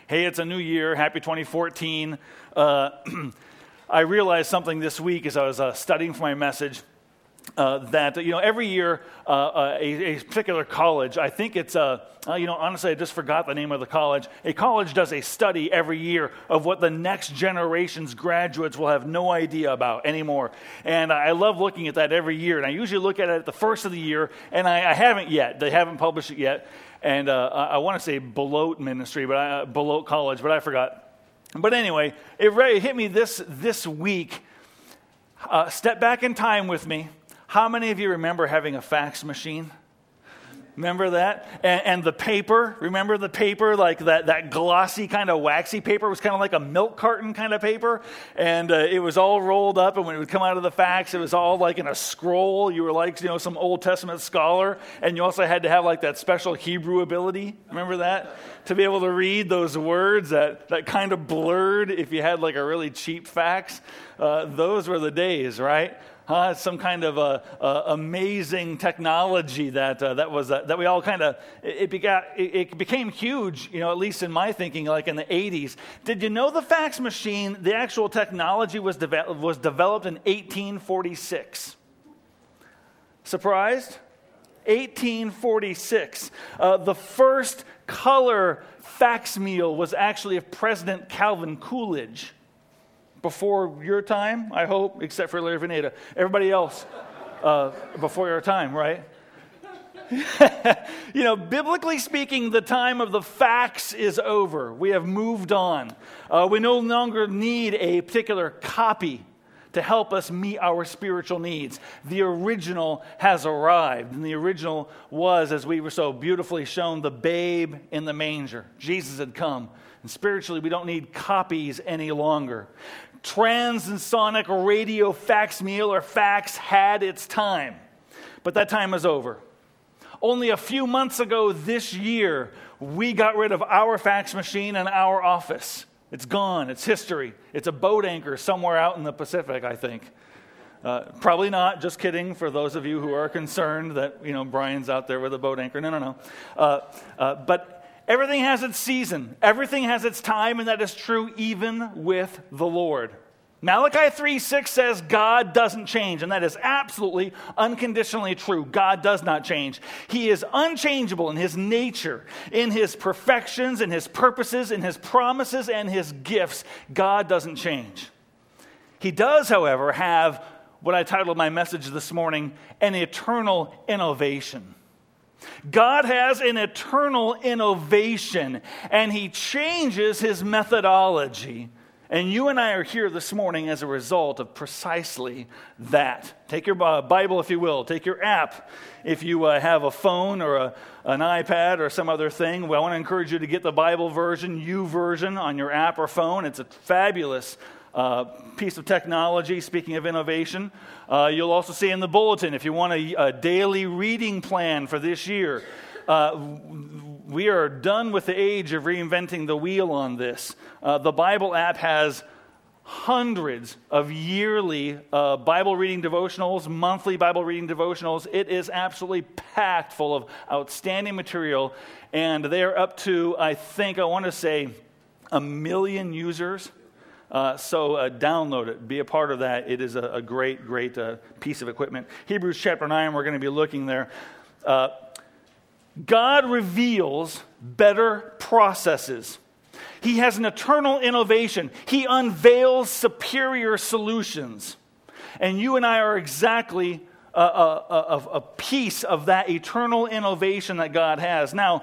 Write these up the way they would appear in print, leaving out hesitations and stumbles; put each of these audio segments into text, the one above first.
Hey, it's a new year. Happy 2014. I realized something this week as I was studying for my message that, every year a particular college, I think it's, honestly, I just forgot the name of the college. A college does a study every year of what the next generation's graduates will have no idea about anymore. And I love looking at that every year. And I usually look at it at the first of the year, and I haven't yet. They haven't published it yet. And I want to say Beloit Ministry, Beloit College, but I forgot. But anyway, it hit me this week. Step back in time with me. How many of you remember having a fax machine? Remember that? And the paper, remember the paper, like that glossy kind of waxy paper? It was kind of like a milk carton kind of paper. And it was all rolled up, and when it would come out of the fax, it was all like in a scroll. You were like, some Old Testament scholar. And you also had to have like that special Hebrew ability. Remember that? To be able to read those words that kind of blurred if you had like a really cheap fax. Those were the days, right? Some kind of amazing technology that we all kind of it became huge, at least in my thinking, like in the 80s. Did you know the fax machine, the actual technology was developed in 1846? Surprised? 1846. The first color facsimile was actually of President Calvin Coolidge. Before your time, I hope, except for Larry Veneta. Everybody else, before your time, right? Biblically speaking, the time of the fax is over. We have moved on. We no longer need a particular copy to help us meet our spiritual needs. The original has arrived, and the original was, as we were so beautifully shown, the babe in the manger. Jesus had come, and spiritually we don't need copies any longer. Transonic radio facsimile or fax had its time, but that time is over. Only a few months ago this year, we got rid of our fax machine in our office. It's gone. It's history. It's a boat anchor somewhere out in the Pacific, I think. Probably not. Just kidding for those of you who are concerned that, Brian's out there with a boat anchor. No. But everything has its season. Everything has its time, and that is true even with the Lord. Malachi 3:6 says God doesn't change, and that is absolutely unconditionally true. God does not change. He is unchangeable in his nature, in his perfections, in his purposes, in his promises, and his gifts. God doesn't change. He does, however, have what I titled my message this morning, an eternal innovation. God has an eternal innovation, and he changes his methodology. And you and I are here this morning as a result of precisely that. Take your Bible, if you will. Take your app. If you have a phone or an iPad or some other thing, well, I want to encourage you to get the Bible version, YouVersion, on your app or phone. It's a fabulous piece of technology. Speaking of innovation, you'll also see in the bulletin, if you want a daily reading plan for this year, we are done with the age of reinventing the wheel on this. The Bible app has hundreds of yearly Bible reading devotionals, monthly Bible reading devotionals. It is absolutely packed full of outstanding material, and they are up to, I want to say, 1 million users. So download it. Be a part of that. It is a great piece of equipment. Hebrews chapter 9, we're going to be looking there. God reveals better processes. He has an eternal innovation. He unveils superior solutions. And you and I are exactly a piece of that eternal innovation that God has. Now,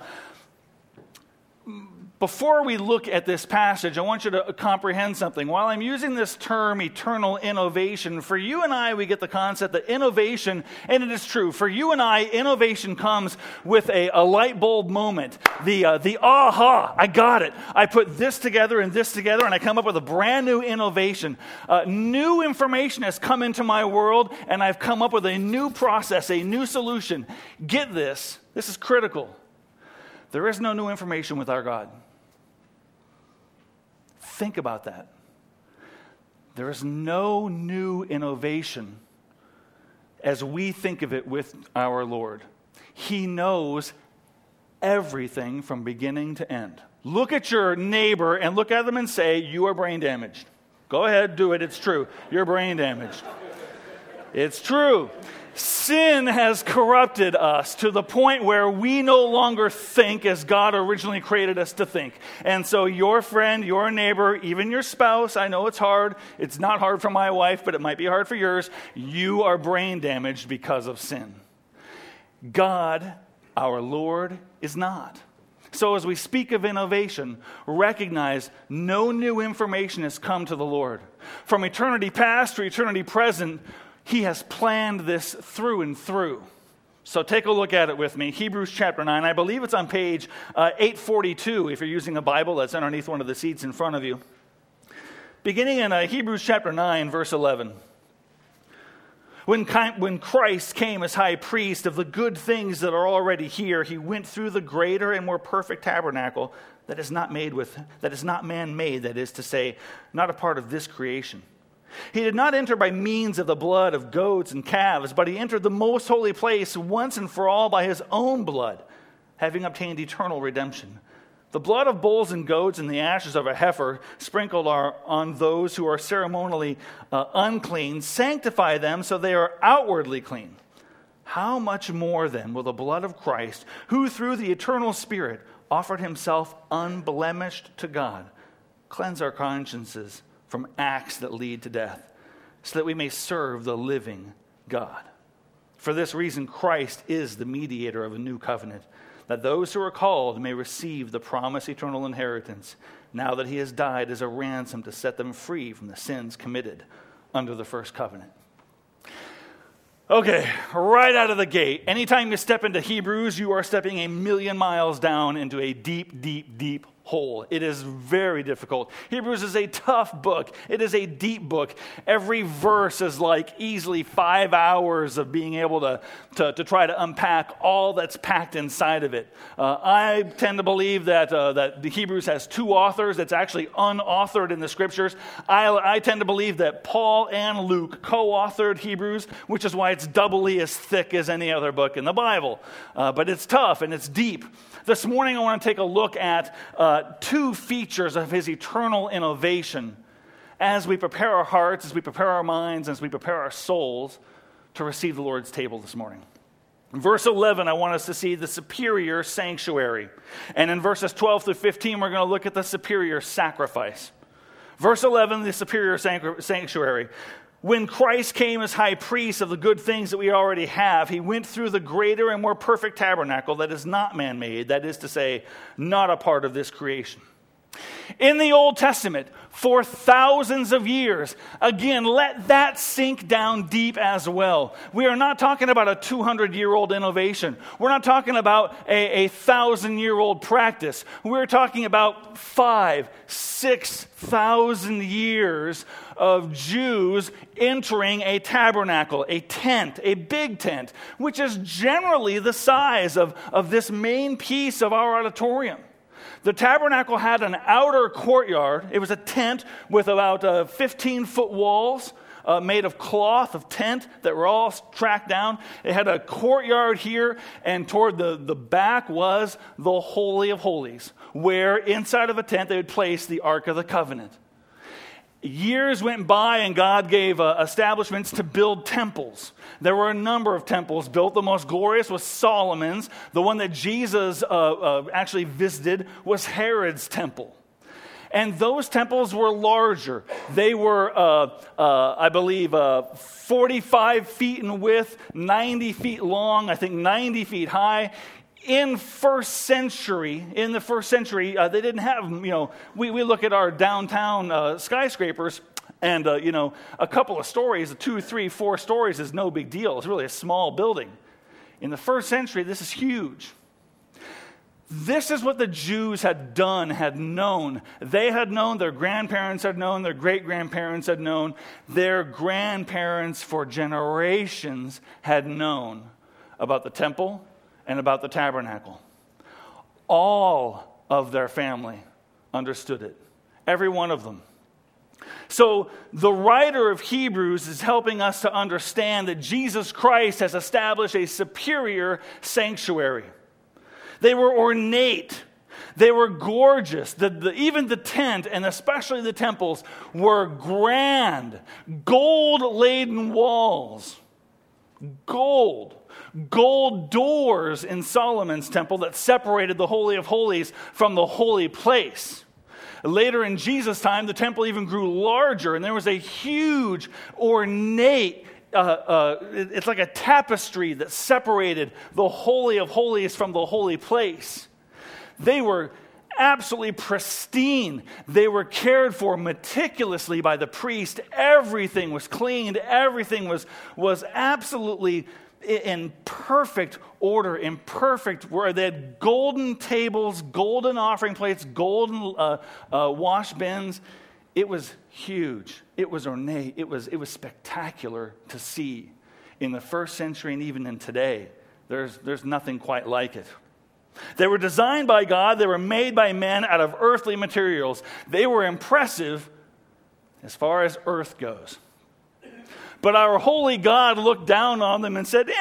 before we look at this passage, I want you to comprehend something. While I'm using this term, eternal innovation, for you and I, we get the concept that innovation, and it is true, for you and I, innovation comes with a light bulb moment. The aha, I got it. I put this together, and I come up with a brand new innovation. New information has come into my world, and I've come up with a new process, a new solution. Get this. This is critical. There is no new information with our God. Think about that. There is no new innovation as we think of it with our Lord. He knows everything from beginning to end. Look at your neighbor and look at them and say, you are brain damaged. Go ahead, do it. It's true. You're brain damaged. It's true. Sin has corrupted us to the point where we no longer think as God originally created us to think. And so your friend, your neighbor, even your spouse, I know it's hard. It's not hard for my wife, but it might be hard for yours. You are brain damaged because of sin. God, our Lord, is not. So as we speak of innovation, recognize no new information has come to the Lord. From eternity past to eternity present, He has planned this through and through. So take a look at it with me. Hebrews chapter 9. I believe it's on page 842 if you're using a Bible that's underneath one of the seats in front of you. Beginning in Hebrews chapter 9, verse 11. When Christ came as high priest of the good things that are already here, He went through the greater and more perfect tabernacle that is not man-made, that is to say, not a part of this creation. He did not enter by means of the blood of goats and calves, but He entered the most holy place once and for all by His own blood, having obtained eternal redemption. The blood of bulls and goats and the ashes of a heifer sprinkled on those who are ceremonially unclean sanctify them so they are outwardly clean. How much more then will the blood of Christ, who through the eternal Spirit offered Himself unblemished to God, cleanse our consciences from acts that lead to death, so that we may serve the living God. For this reason, Christ is the mediator of a new covenant, that those who are called may receive the promised eternal inheritance, now that He has died as a ransom to set them free from the sins committed under the first covenant. Okay, right out of the gate, anytime you step into Hebrews, you are stepping 1,000,000 miles down into a deep, deep, deep hole. It is very difficult. Hebrews is a tough book. It is a deep book. Every verse is like easily 5 hours of being able to try to unpack all that's packed inside of it. I tend to believe that the Hebrews has 2 authors. It's actually unauthored in the scriptures. I tend to believe that Paul and Luke co-authored Hebrews, which is why it's doubly as thick as any other book in the Bible. But it's tough and it's deep. This morning I want to take a look at 2 features of His eternal innovation as we prepare our hearts, as we prepare our minds, as we prepare our souls to receive the Lord's table this morning. In verse 11, I want us to see the superior sanctuary. And in verses 12 through 15, we're going to look at the superior sacrifice. Verse 11, the superior sanctuary. When Christ came as high priest of the good things that we already have, He went through the greater and more perfect tabernacle that is not man-made, that is to say, not a part of this creation. In the Old Testament, for thousands of years, again, let that sink down deep as well. We are not talking about a 200-year-old innovation. We're not talking about a 1,000-year-old practice. We're talking about 5,000, 6,000 years of Jews entering a tabernacle, a tent, a big tent, which is generally the size of this main piece of our auditorium. The tabernacle had an outer courtyard. It was a tent with about 15-foot walls made of cloth, of tent that were all tracked down. It had a courtyard here, and toward the back was the Holy of Holies, where inside of a tent they would place the Ark of the Covenant. Years went by and God gave establishments to build temples. There were a number of temples built. The most glorious was Solomon's. The one that Jesus actually visited was Herod's temple. And those temples were larger. They were, I believe, 45 feet in width, 90 feet long, I think 90 feet high. In the first century, they didn't have, we look at our downtown skyscrapers, and, a couple of stories, 2, 3, 4 stories is no big deal. It's really a small building. In the first century, this is huge. This is what the Jews had known. They had known, their grandparents had known, their great-grandparents had known, their grandparents for generations had known about the temple and about the tabernacle. All of their family understood it. Every one of them. So the writer of Hebrews is helping us to understand that Jesus Christ has established a superior sanctuary. They were ornate. They were gorgeous. Even the tent, and especially the temples, were grand. Gold-laden walls. Gold doors in Solomon's temple that separated the Holy of Holies from the holy place. Later in Jesus' time, the temple even grew larger, and there was a huge, ornate, it's like a tapestry that separated the Holy of Holies from the holy place. They were absolutely pristine. They were cared for meticulously by the priest. Everything was cleaned. Everything was absolutely in perfect order, in perfect where they had golden tables, golden offering plates, golden wash bins. It was huge. It was ornate. It was spectacular to see in the first century and even in today. There's nothing quite like it. They were designed by God. They were made by men out of earthly materials. They were impressive as far as earth goes. But our holy God looked down on them and said,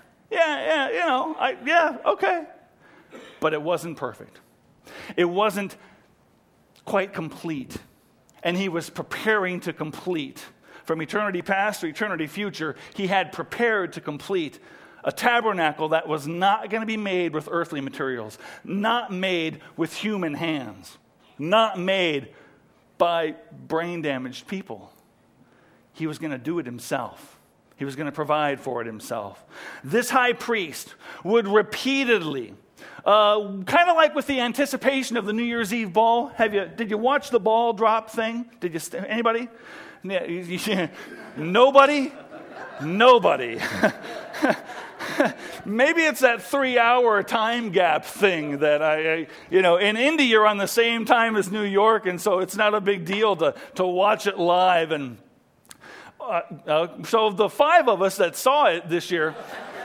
okay. But it wasn't perfect. It wasn't quite complete. And he was preparing to complete. From eternity past to eternity future, he had prepared to complete a tabernacle that was not going to be made with earthly materials, not made with human hands, not made by brain-damaged people. He was going to do it himself. He was going to provide for it himself. This high priest would repeatedly, kind of like with the anticipation of the New Year's Eve ball. Did you watch the ball drop thing? Anybody? Yeah, nobody? Nobody. Maybe it's that 3-hour time gap thing that in Indy you're on the same time as New York, and so it's not a big deal to watch it live. And so the 5 of us that saw it this year,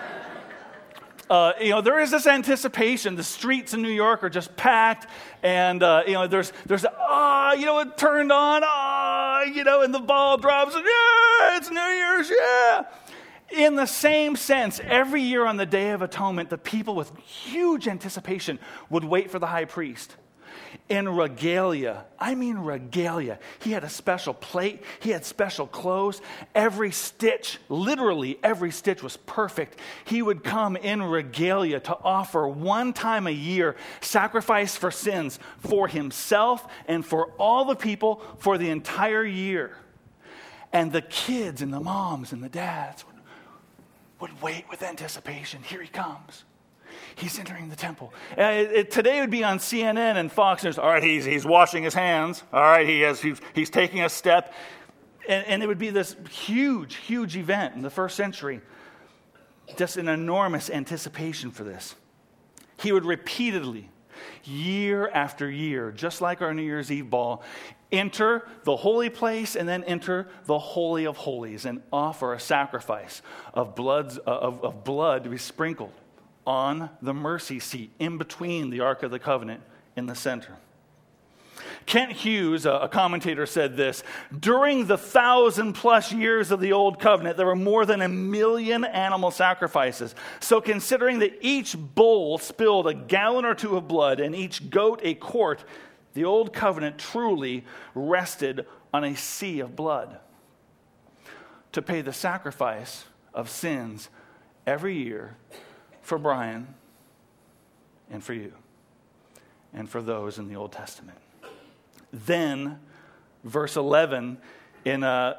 there is this anticipation. The streets in New York are just packed, and there's it turned on, and the ball drops, and it's New Year's, yeah. In the same sense, every year on the Day of Atonement, the people with huge anticipation would wait for the high priest. In regalia, he had a special plate, he had special clothes. Every stitch, literally every stitch was perfect. He would come in regalia to offer one time a year sacrifice for sins for himself and for all the people for the entire year. And the kids and the moms and the dads would wait with anticipation. Here he comes. He's entering the temple. Today it would be on CNN and Fox News. All right, he's washing his hands. All right, he's taking a step. And it would be this huge, huge event in the first century. Just an enormous anticipation for this. He would repeatedly, year after year, just like our New Year's Eve ball, enter the holy place and then enter the Holy of Holies and offer a sacrifice of blood to be sprinkled on the mercy seat in between the Ark of the Covenant in the center. Kent Hughes, a commentator, said this: during the 1,000+ years of the Old Covenant, there were more than 1 million animal sacrifices. So considering that each bull spilled a gallon or 2 of blood and each goat a quart, the Old Covenant truly rested on a sea of blood to pay the sacrifice of sins every year for Brian and for you and for those in the Old Testament. Then, verse 11 in the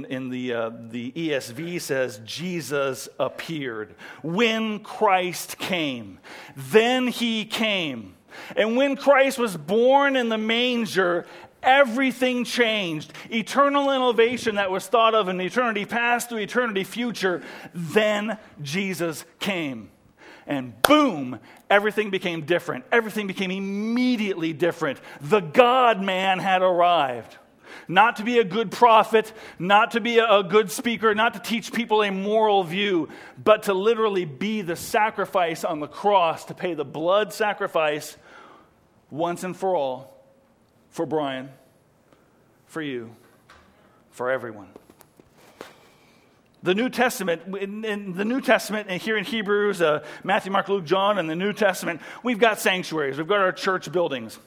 ESV says, Jesus appeared. When Christ came, then he came. And when Christ was born in the manger, everything changed. Eternal innovation that was thought of in eternity past to eternity future, then Jesus came. And boom, everything became different. Everything became immediately different. The God-man had arrived. Not to be a good prophet, not to be a good speaker, not to teach people a moral view, but to literally be the sacrifice on the cross, to pay the blood sacrifice once and for all, for Brian, for you, for everyone. The New Testament, in the New Testament, and here in Hebrews, Matthew, Mark, Luke, John, and the New Testament, we've got sanctuaries. We've got our church buildings.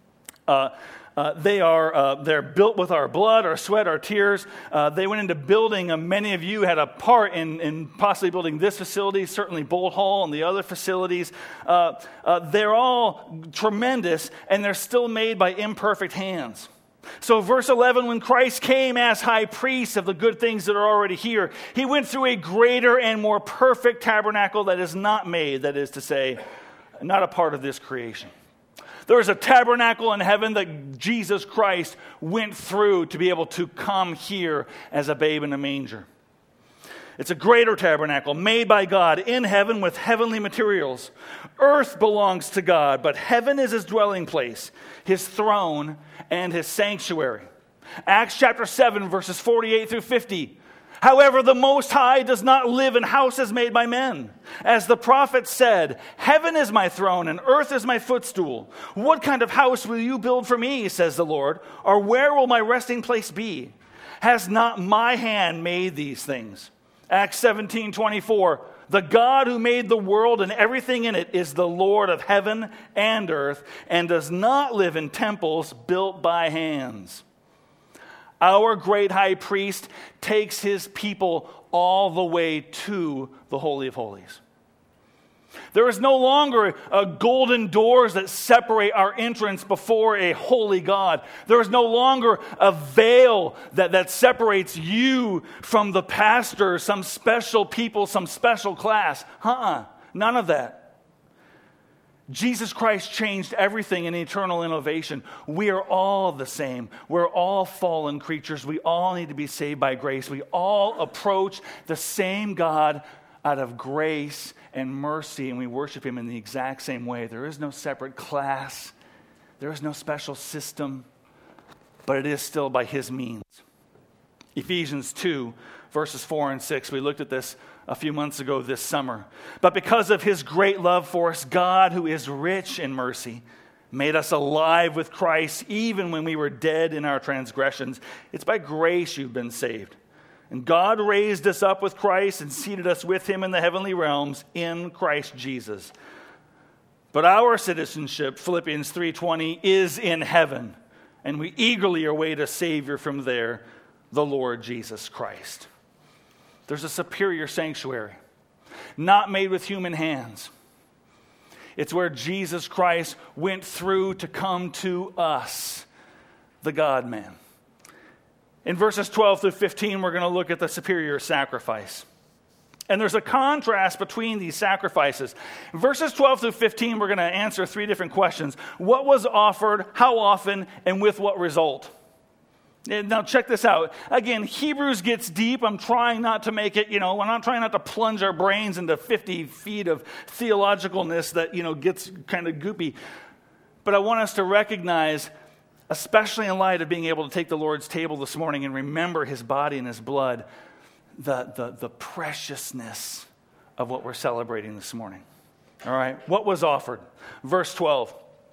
They're built with our blood, our sweat, our tears. They went into building. Many of you had a part in possibly building this facility, certainly Bolt Hall and the other facilities. They're all tremendous, and they're still made by imperfect hands. So verse 11, when Christ came as high priest of the good things that are already here, he went through a greater and more perfect tabernacle that is not made, that is to say, not a part of this creation. There is a tabernacle in heaven that Jesus Christ went through to be able to come here as a babe in a manger. It's a greater tabernacle made by God in heaven with heavenly materials. Earth belongs to God, but heaven is his dwelling place, his throne, and his sanctuary. Acts chapter 7, verses 48 through 50. However, the Most High does not live in houses made by men. As the prophet said, heaven is my throne and earth is my footstool. What kind of house will you build for me, says the Lord? Or where will my resting place be? Has not my hand made these things? Acts 17:24. The God who made the world and everything in it is the Lord of heaven and earth and does not live in temples built by hands. Our great high priest takes his people all the way to the Holy of Holies. There is no longer golden doors that separate our entrance before a holy God. There is no longer a veil that separates you from the pastor, some special people, some special class. None of that. Jesus Christ changed everything in eternal innovation. We are all the same. We're all fallen creatures. We all need to be saved by grace. We all approach the same God out of grace and mercy, and we worship him in the exact same way. There is no separate class. There is no special system, but it is still by his means. Ephesians 2, verses 4 and 6. We looked at this a few months ago this summer. But because of his great love for us, God, who is rich in mercy, made us alive with Christ even when we were dead in our transgressions. It's by grace you've been saved. And God raised us up with Christ and seated us with him in the heavenly realms in Christ Jesus. But our citizenship, Philippians 3:20, is in heaven, and we eagerly await a Savior from there, the Lord Jesus Christ. There's a superior sanctuary, not made with human hands. It's where Jesus Christ went through to come to us, the God-man. In verses 12 through 15, we're going to look at the superior sacrifice. And there's a contrast between these sacrifices. In verses 12 through 15, we're going to answer three different questions. What was offered, how often, and with what result? Now check this out. Again, Hebrews gets deep. I'm trying not to make it, we're not trying not to plunge our brains into 50 feet of theologicalness that, gets kind of goopy. But I want us to recognize, especially in light of being able to take the Lord's table this morning and remember his body and his blood, the preciousness of what we're celebrating this morning. All right, what was offered? Verse 12.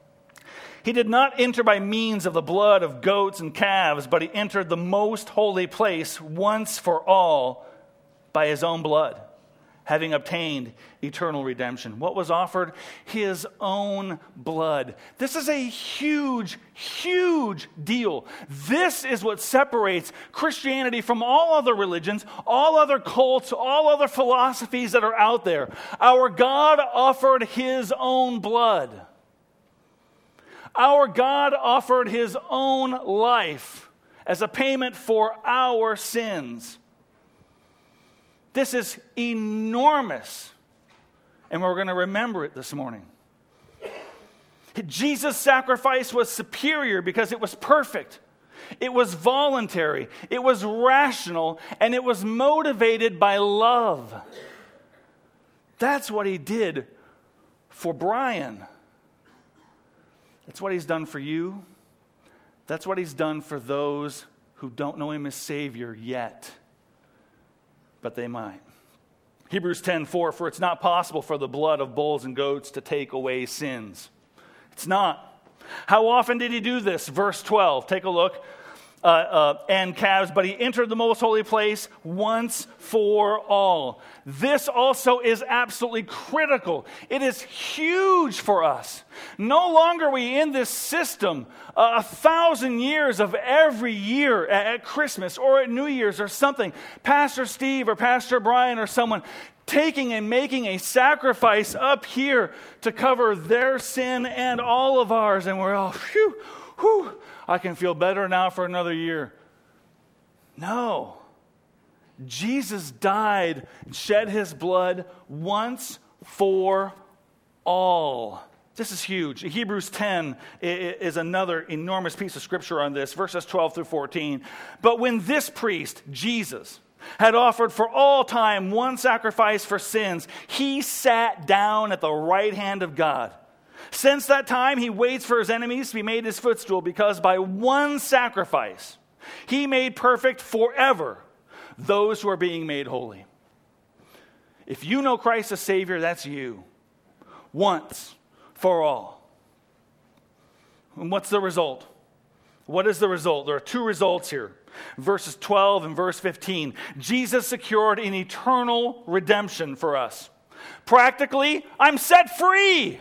He did not enter by means of the blood of goats and calves, but he entered the most holy place once for all by his own blood, having obtained eternal redemption. What was offered? His own blood. This is a huge, huge deal. This is what separates Christianity from all other religions, all other cults, all other philosophies that are out there. Our God offered his own blood. Our God offered his own life as a payment for our sins. This is enormous, and we're going to remember it this morning. Jesus' sacrifice was superior because it was perfect. It was voluntary. It was rational, and it was motivated by love. That's what he did for Brian. That's what he's done for you. That's what he's done for those who don't know him as Savior yet, but they might. Hebrews 10:4, for it's not possible for the blood of bulls and goats to take away sins. It's not. How often did he do this? Verse 12, take a look. and calves, but he entered the most holy place once for all. This also is absolutely critical. It is huge for us. No longer are we in this system 1,000 years of every year at Christmas or at New Year's or something. Pastor Steve or Pastor Brian or someone taking and making a sacrifice up here to cover their sin and all of ours. And we're all, whew, I can feel better now for another year. No. Jesus died and shed his blood once for all. This is huge. Hebrews 10 is another enormous piece of scripture on this, verses 12 through 14. But when this priest, Jesus, had offered for all time one sacrifice for sins, he sat down at the right hand of God. Since that time, he waits for his enemies to be made his footstool, because by one sacrifice, he made perfect forever those who are being made holy. If you know Christ as Savior, that's you. Once for all. And what's the result? What is the result? There are two results here. Verses 12 and verse 15. Jesus secured an eternal redemption for us. Practically, I'm set free.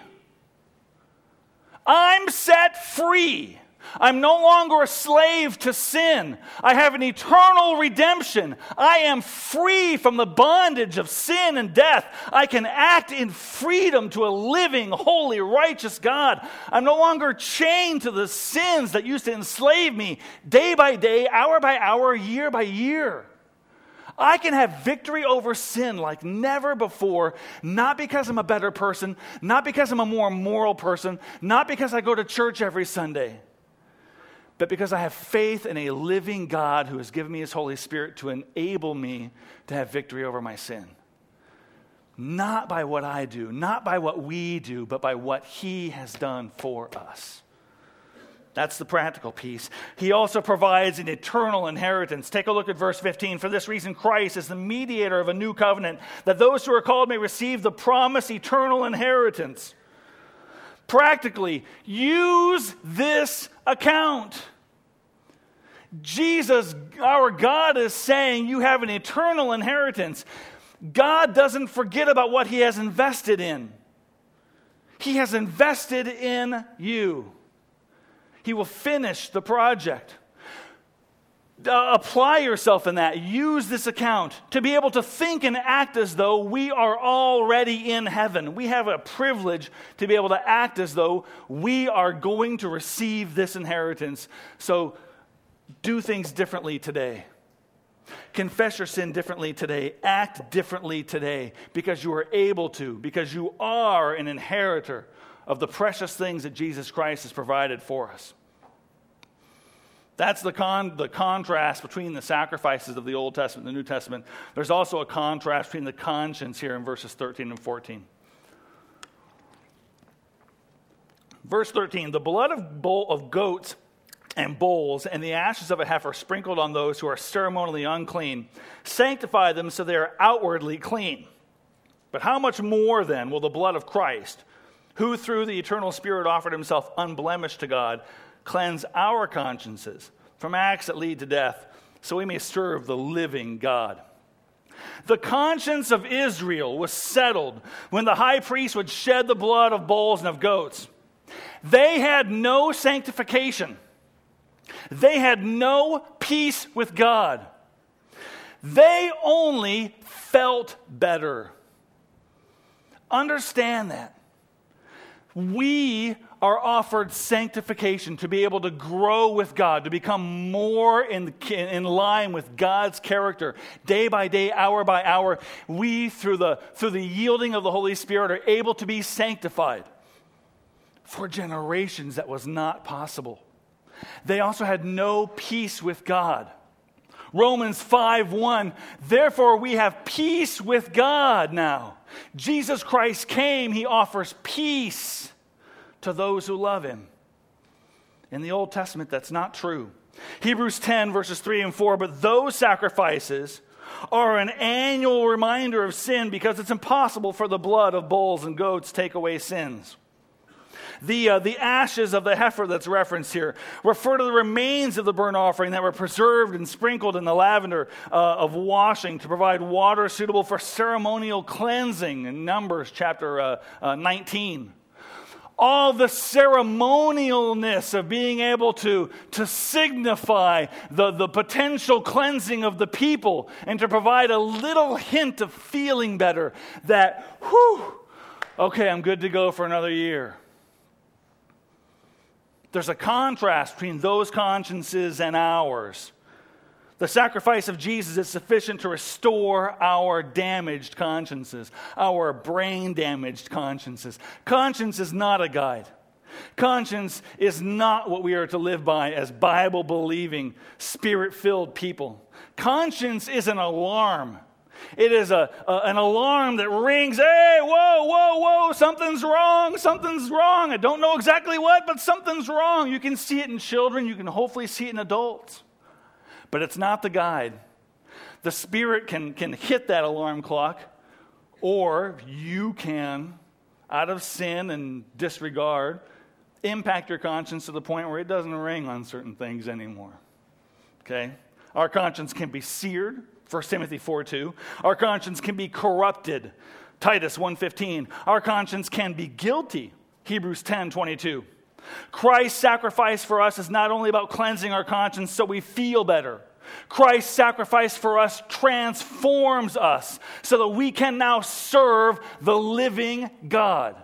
I'm set free. I'm no longer a slave to sin. I have an eternal redemption. I am free from the bondage of sin and death. I can act in freedom to a living, holy, righteous God. I'm no longer chained to the sins that used to enslave me day by day, hour by hour, year by year. I can have victory over sin like never before, not because I'm a better person, not because I'm a more moral person, not because I go to church every Sunday, but because I have faith in a living God who has given me his Holy Spirit to enable me to have victory over my sin. Not by what I do, not by what we do, but by what he has done for us. That's the practical piece. He also provides an eternal inheritance. Take a look at verse 15. For this reason, Christ is the mediator of a new covenant, that those who are called may receive the promised eternal inheritance. Practically, use this account. Jesus, our God, is saying you have an eternal inheritance. God doesn't forget about what he has invested in. He has invested in you. He will finish the project. Apply yourself in that. Use this account to be able to think and act as though we are already in heaven. We have a privilege to be able to act as though we are going to receive this inheritance. So do things differently today. Confess your sin differently today. Act differently today because you are able to, because you are an inheritor of the precious things that Jesus Christ has provided for us. That's the contrast between the sacrifices of the Old Testament and the New Testament. There's also a contrast between the conscience here in verses 13 and 14. Verse 13, the blood of goats and bulls and the ashes of a heifer sprinkled on those who are ceremonially unclean sanctify them so they are outwardly clean. But how much more then will the blood of Christ, who through the eternal Spirit offered himself unblemished to God, cleanse our consciences from acts that lead to death, so we may serve the living God. The conscience of Israel was settled when the high priest would shed the blood of bulls and of goats. They had no sanctification. They had no peace with God. They only felt better. Understand that. We are offered sanctification to be able to grow with God, to become more in line with God's character. Day by day, hour by hour, we, through the yielding of the Holy Spirit, are able to be sanctified. For generations, that was not possible. They also had no peace with God. Romans 5:1, therefore we have peace with God now. Jesus Christ came, he offers peace to those who love him. In the Old Testament, that's not true. Hebrews 10, verses 3 and 4, but those sacrifices are an annual reminder of sin because it's impossible for the blood of bulls and goats to take away sins. The ashes of the heifer that's referenced here refer to the remains of the burnt offering that were preserved and sprinkled in the lavender of washing to provide water suitable for ceremonial cleansing in Numbers chapter 19. All the ceremonialness of being able to signify the potential cleansing of the people and to provide a little hint of feeling better that, okay, I'm good to go for another year. There's a contrast between those consciences and ours. The sacrifice of Jesus is sufficient to restore our damaged consciences, our brain-damaged consciences. Conscience is not a guide. Conscience is not what we are to live by as Bible-believing, Spirit-filled people. Conscience is an alarm. It is an alarm that rings, hey, whoa, something's wrong. I don't know exactly what, but something's wrong. You can see it in children. You can hopefully see it in adults. But it's not the guide. The Spirit can hit that alarm clock, or you can, out of sin and disregard, impact your conscience to the point where it doesn't ring on certain things anymore. Okay? Our conscience can be seared, 1 Timothy 4:2. Our conscience can be corrupted, Titus 1:15. Our conscience can be guilty, Hebrews 10:22. Christ's sacrifice for us is not only about cleansing our conscience so we feel better. Christ's sacrifice for us transforms us so that we can now serve the living God.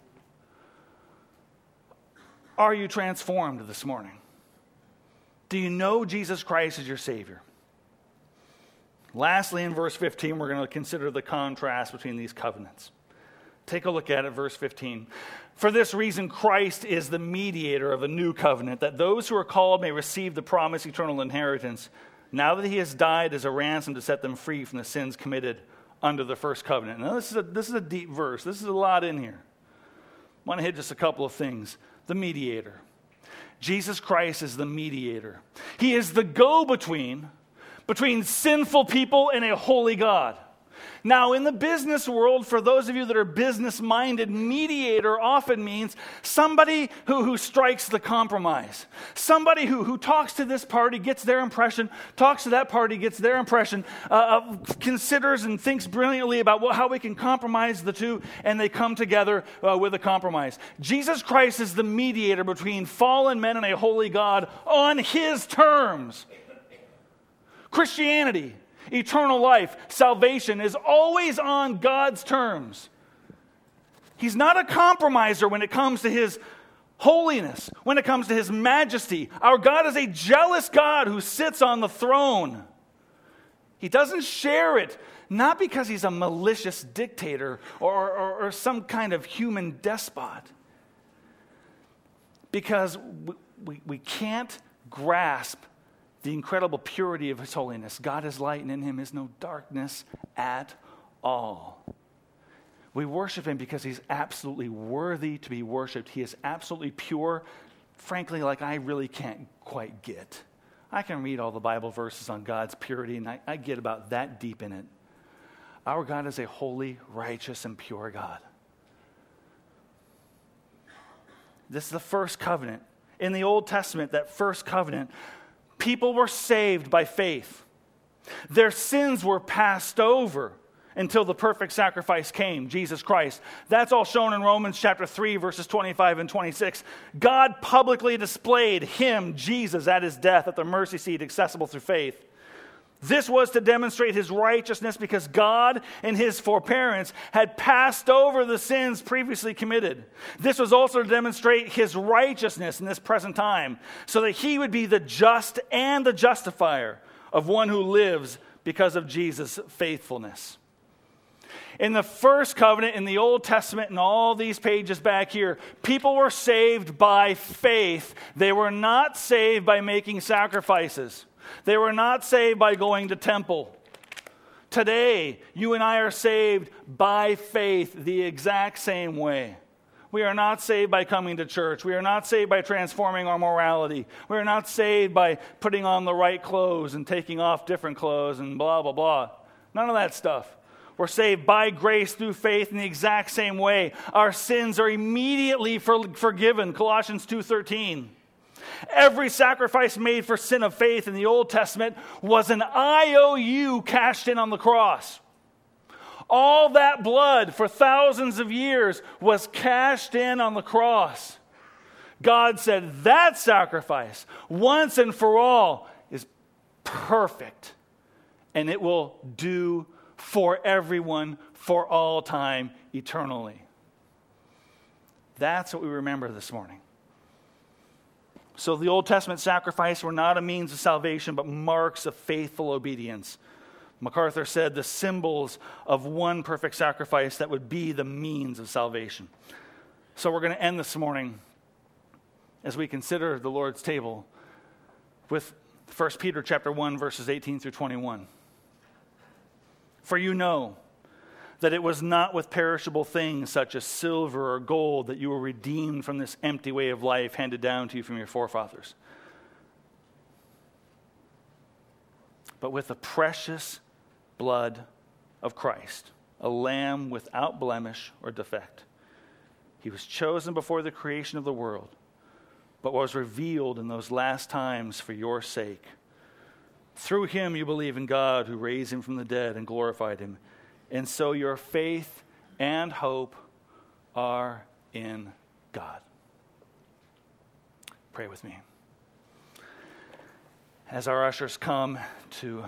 Are you transformed this morning? Do you know Jesus Christ as your Savior? Lastly, in verse 15, we're going to consider the contrast between these covenants. Take a look at it, verse 15. For this reason, Christ is the mediator of a new covenant, that those who are called may receive the promised eternal inheritance, now that he has died as a ransom to set them free from the sins committed under the first covenant. Now, this is a deep verse. This is a lot in here. I want to hit just a couple of things. The mediator. Jesus Christ is the mediator. He is the go-between between sinful people and a holy God. Now, in the business world, for those of you that are business-minded, mediator often means somebody who strikes the compromise. Somebody who talks to this party, gets their impression, talks to that party, gets their impression, considers and thinks brilliantly about how we can compromise the two, and they come together with a compromise. Jesus Christ is the mediator between fallen men and a holy God on his terms. Christianity, eternal life, salvation is always on God's terms. He's not a compromiser when it comes to his holiness, when it comes to his majesty. Our God is a jealous God who sits on the throne. He doesn't share it, not because he's a malicious dictator or some kind of human despot. Because we can't grasp the incredible purity of his holiness. God is light, and in him is no darkness at all. We worship him because he's absolutely worthy to be worshiped. He is absolutely pure, frankly, like I really can't quite get. I can read all the Bible verses on God's purity, and I get about that deep in it. Our God is a holy, righteous, and pure God. This is the first covenant. In the Old Testament, that first covenant, people were saved by faith. Their sins were passed over until the perfect sacrifice came, Jesus Christ. That's all shown in Romans chapter 3, verses 25 and 26. God publicly displayed him, Jesus, at his death at the mercy seat, accessible through faith. This was to demonstrate his righteousness because God, in his forbearance, had passed over the sins previously committed. This was also to demonstrate his righteousness in this present time, so that he would be the just and the justifier of one who lives because of Jesus' faithfulness. In the first covenant in the Old Testament and all these pages back here, people were saved by faith. They were not saved by making sacrifices. They were not saved by going to temple. Today, you and I are saved by faith the exact same way. We are not saved by coming to church. We are not saved by transforming our morality. We are not saved by putting on the right clothes and taking off different clothes and blah, blah, blah. None of that stuff. We're saved by grace through faith in the exact same way. Our sins are immediately forgiven, Colossians 2:13. Every sacrifice made for sin of faith in the Old Testament was an IOU cashed in on the cross. All that blood for thousands of years was cashed in on the cross. God said that sacrifice, once and for all, is perfect. And it will do for everyone, for all time, eternally. That's what we remember this morning. So the Old Testament sacrifice were not a means of salvation, but marks of faithful obedience. MacArthur said the symbols of one perfect sacrifice that would be the means of salvation. So we're going to end this morning as we consider the Lord's table with 1 Peter chapter 1, verses 18 through 21. For you know that it was not with perishable things such as silver or gold that you were redeemed from this empty way of life handed down to you from your forefathers, but with the precious blood of Christ, a lamb without blemish or defect. He was chosen before the creation of the world, but was revealed in those last times for your sake. Through him you believe in God, who raised him from the dead and glorified him. And so your faith and hope are in God. Pray with me. As our ushers come to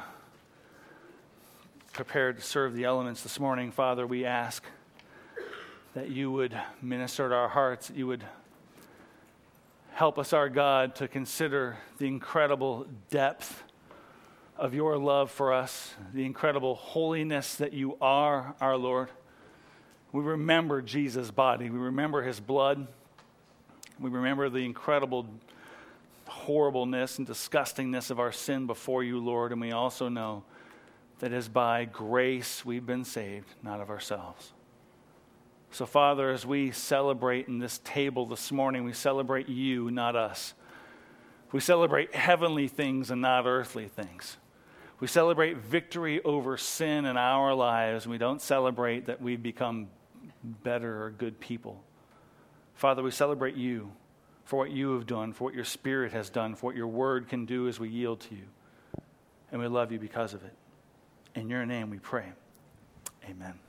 prepare to serve the elements this morning, Father, we ask that you would minister to our hearts, that you would help us, our God, to consider the incredible depth of your love for us, the incredible holiness that you are, our Lord. We remember Jesus' body. We remember his blood. We remember the incredible horribleness and disgustingness of our sin before you, Lord. And we also know that it is by grace we've been saved, not of ourselves. So, Father, as we celebrate in this table this morning, we celebrate you, not us. We celebrate heavenly things and not earthly things. We celebrate victory over sin in our lives. We don't celebrate that we've become better or good people. Father, we celebrate you for what you have done, for what your Spirit has done, for what your word can do as we yield to you. And we love you because of it. In your name we pray. Amen.